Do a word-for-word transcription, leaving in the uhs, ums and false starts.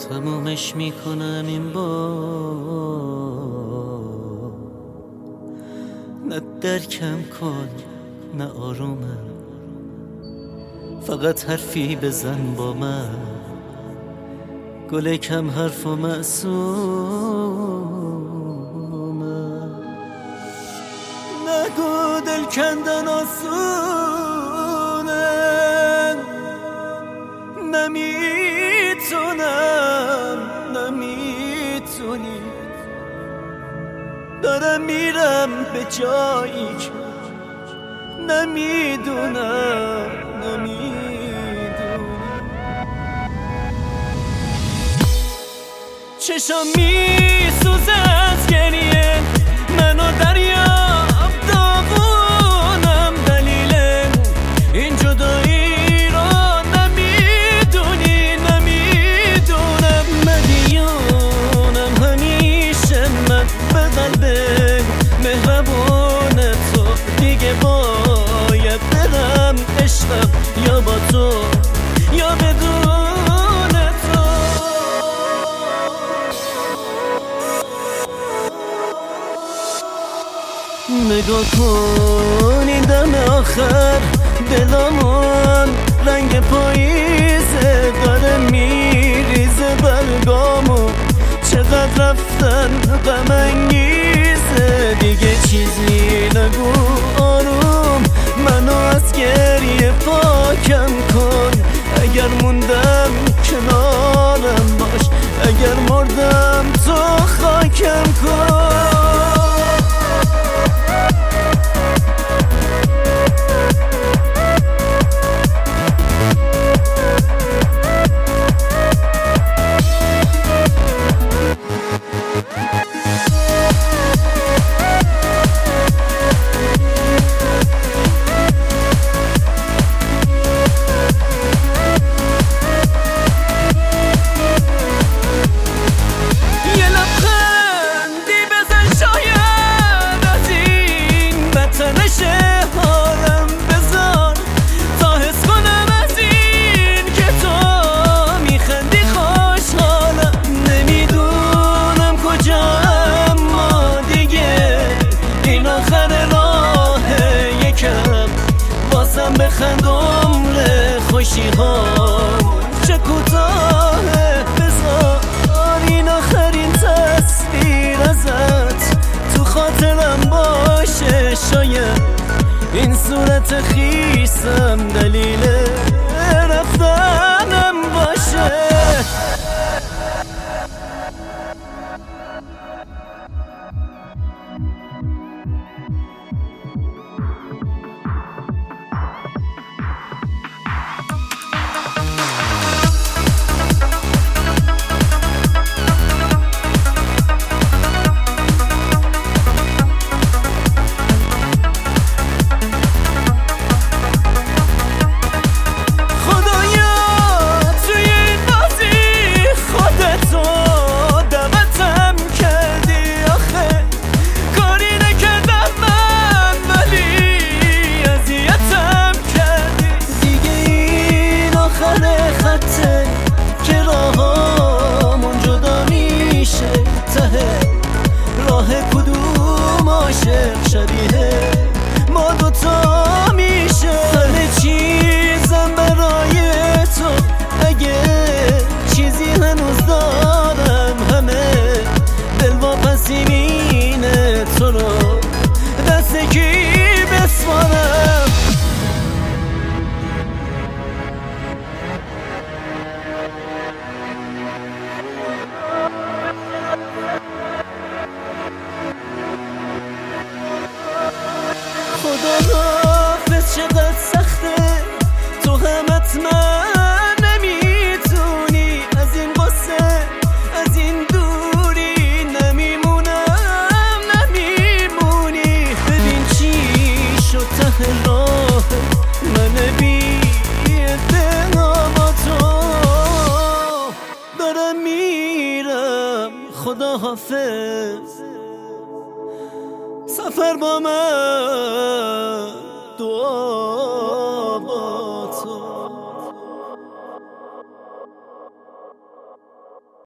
تمومش میکنم این بار، نه درکم کن نه آرومم، فقط حرفی بزن با من، گل کم حرف و معصومم. نگو دل کندن آسونه، نمیتونم نمیتونی، دارم میرم به جایی که نمیدونم نمیدونم. چشم میسوزه از گریه، منو دریاب داغونم، دلیل این جدایی رو نمیدونی نمیدونم. مدیونم همیشه من به قلب مهربون تو، دیگه باید برم عشقم یا با تو یا بدون تو. نگاه کن این دم آخر، دلمون رنگ پاییزه، داره میریزه برگامو، چقدر رفتن غم انگیزه. دیگه چیزی نگو آروم، منو از گریه پاکم کن، اگر موندم کنارم باش، اگر مردم تو خاکم کن. بخندم ره خوشی ها چه کوتاهه، بذار این آخرین تصویر ازت تو خاطرم باشه، شاید این صورت خیسم دلیل رفتنم باشه. راه کدوم عاشق شبیه ما دوتا میشه، همه چیزم برای تو، اگه چیزی هنوز دارم همه دل واپسی مینه تو رو دست کی بسپارم. خدا حافظ چقدر سخته، تو هم حتما نمیتونی، از این قصه از این دوری نمیمونم نمیمونی. ببین چی شد ته راه من بی اتنا با تو، دارم میرم خدا حافظ، سفر با من